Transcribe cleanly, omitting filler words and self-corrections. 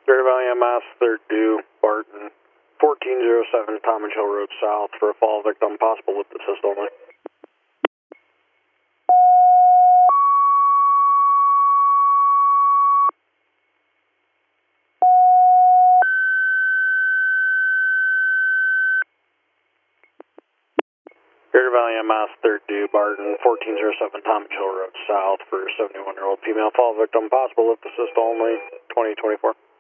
Greater Valley MS, third due, Barton, 1407 Talmadge Hill Road South for a fall victim, possible with assist only. Greater Valley MS, third due, Barton, 1407 Talmadge Hill Road South for 71-year-old female fall victim, possible with assist only, 2024.